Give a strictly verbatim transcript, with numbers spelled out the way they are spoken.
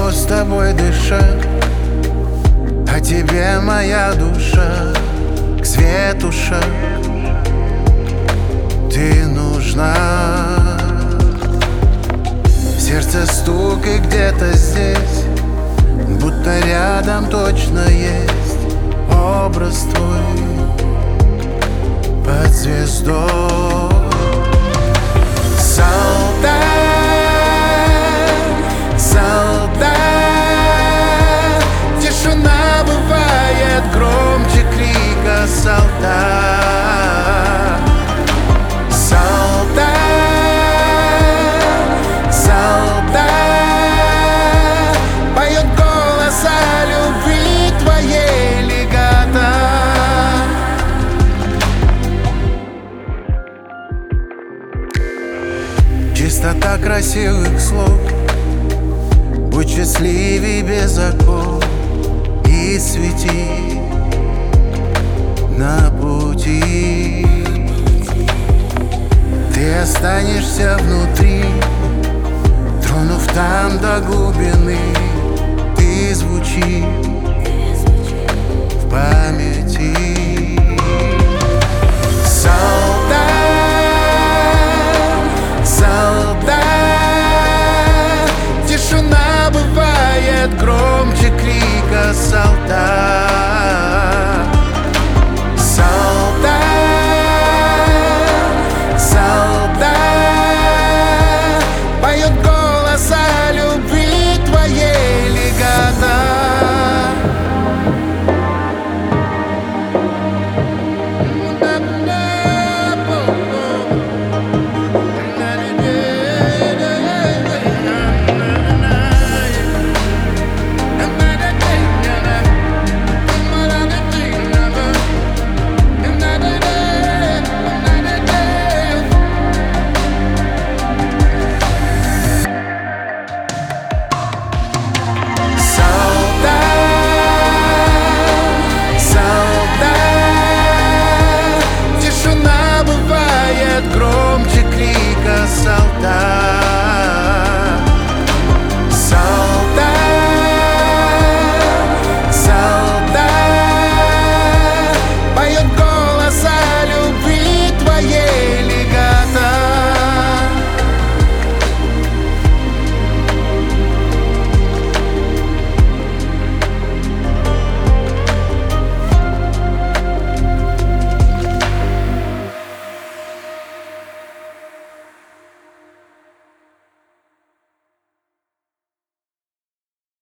легко с тобой дышать, а тебе моя душа к свету шаг. Ты нужна. Сердце стук и где-то здесь, будто рядом точно есть образ твой под звездой. Солдат, солдат, тишина бывает громче крика солдат. Солдат, солдат, поет голос о любви твоей легато. Чистота красивых слов, будь счастливей без оков и свети на пути. Ты останешься внутри